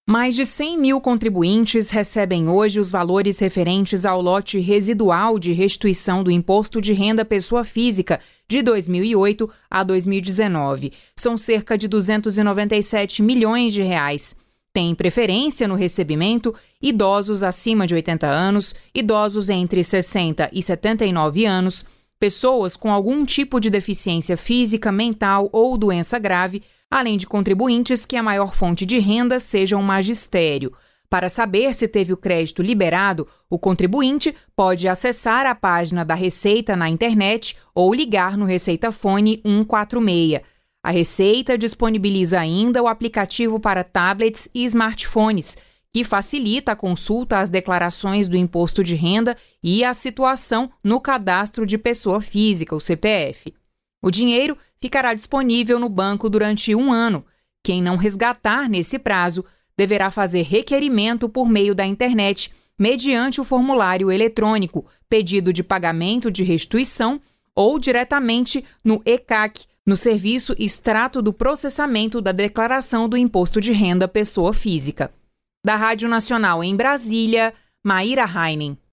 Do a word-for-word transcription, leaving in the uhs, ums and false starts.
Mais de cem mil contribuintes recebem hoje os valores referentes ao lote residual de restituição do Imposto de Renda Pessoa Física de dois mil e oito a dois mil e dezenove. São cerca de duzentos e noventa e sete milhões de reais. Tem preferência no recebimento idosos acima de oitenta anos, idosos entre sessenta e setenta e nove anos, pessoas com algum tipo de deficiência física, mental ou doença grave, além de contribuintes que a maior fonte de renda seja um magistério. Para saber se teve o crédito liberado, o contribuinte pode acessar a página da Receita na internet ou ligar no Receita Fone cento e quarenta e seis. A Receita disponibiliza ainda o aplicativo para tablets e smartphones, que facilita a consulta às declarações do imposto de renda e a situação no cadastro de pessoa física, o C P F. O dinheiro ficará disponível no banco durante um ano. Quem não resgatar nesse prazo deverá fazer requerimento por meio da internet, mediante o formulário eletrônico, pedido de pagamento de restituição ou diretamente no E C A C, no Serviço Extrato do Processamento da Declaração do Imposto de Renda Pessoa Física. Da Rádio Nacional em Brasília, Maíra Heinen.